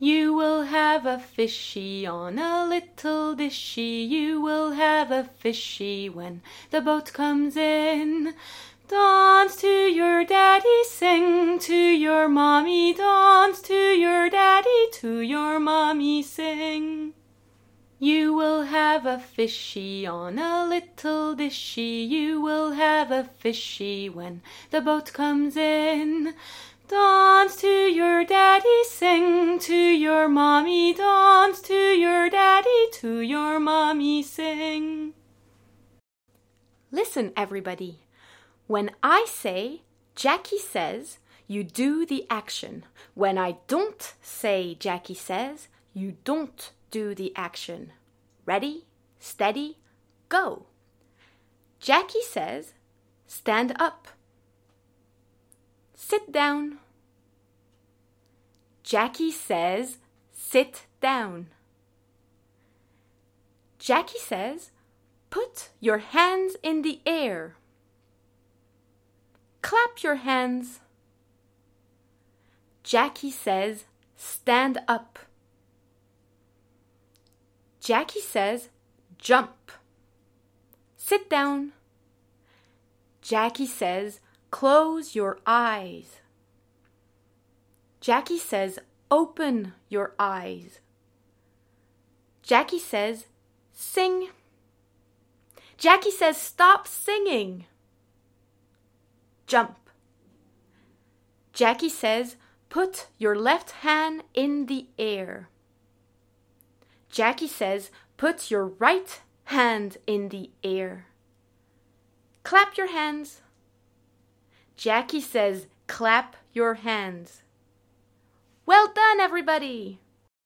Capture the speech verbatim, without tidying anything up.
You will have a fishy on a little dishy. You will have a fishy when the boat comes in. Dance to your daddy, sing to your mommy. Dance to your daddy, to your mommy, sing. You will have a fishy on a little dishy. You will have a fishy when the boat comes in. Dance to your daddy, sing to your mommy. Dance to your daddy, to your mommy, sing. Listen, everybody. When I say, Jackie says, you do the action. When I don't say, Jackie says, you don't do the action. Ready, steady, go. Jackie says, stand up. Sit down. Jackie says, sit down. Jackie says, put your hands in the air. Clap your hands. Jackie says, stand up. Jackie says, jump. Sit down. Jackie says, close your eyes. Jackie says, open your eyes. Jackie says, sing. Jackie says, stop singing. Jump. Jackie says, put your left hand in the air. Jackie says, put your right hand in the air. Clap your hands. Jackie says, clap your hands. Well done, everybody!